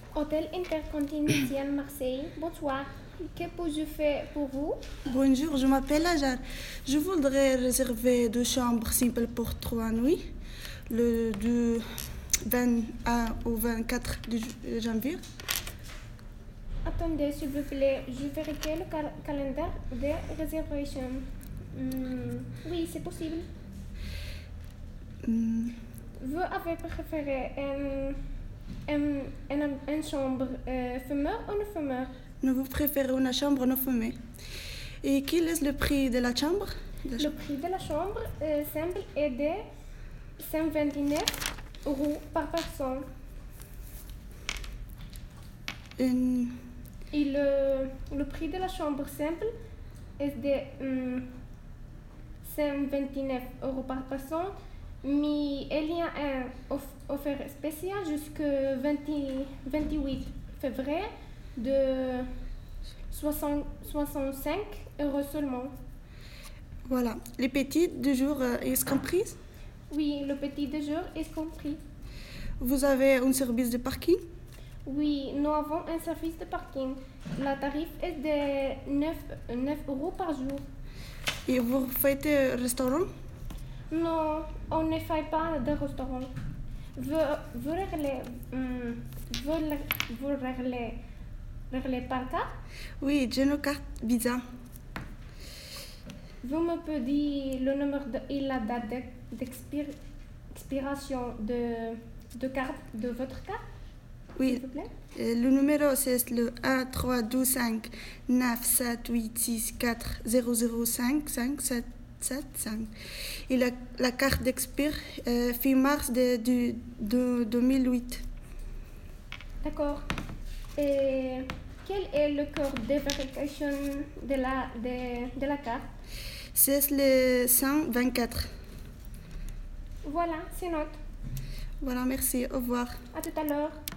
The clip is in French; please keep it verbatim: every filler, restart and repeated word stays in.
Hôtel Intercontinental Marseille, bonsoir. Que puis-je faire pour vous? Bonjour, je m'appelle Ajar. Je voudrais réserver deux chambres simples pour trois nuits, le du vingt et un au vingt-quatre de janvier. Attendez, s'il vous plaît, je vérifie le cal- calendrier de réservation. Hmm, oui, c'est possible. Hmm, Vous avez préféré une, une, une, une chambre euh, fumeur ou non fumeur? Nous vous préférez une chambre non fumée. Et quel est le prix de la chambre? De la Le chambre. prix de la chambre euh, simple est de cent vingt-neuf euros par personne. Une- Et le, le prix de la chambre simple est de hum, cent vingt-neuf euros par personne, mais il y a un off- offre spécial jusqu'au vingt-huit février de soixante, soixante-cinq euros seulement. Voilà. Les petits du jour euh, est compris? Oui, le petit déjeuner est compris. Vous avez un service de parking? Oui, nous avons un service de parking. La tarif est de neuf euros par jour. Et vous faites un restaurant? Non, on ne fait pas de restaurant. Vous, vous réglez, hum, vous, le- vous réglez, réglez par carte? Oui, j'ai une carte Visa. Vous me pouvez dire le numéro de, et la date de- d'expir- d'expiration de, de carte de votre carte, Oui. s'il vous plaît? Euh, Le numéro c'est le un trois deux cinq neuf sept huit six quatre zéro zéro cinq cinq sept sept cinq. Et la, la carte d'expire euh, fin mars de, du- de deux mille huit. D'accord. Et quel est le code de vérification de la, de, de la carte? C'est le cent vingt-quatre. Voilà, c'est note. Voilà, merci. Au revoir. À tout à l'heure.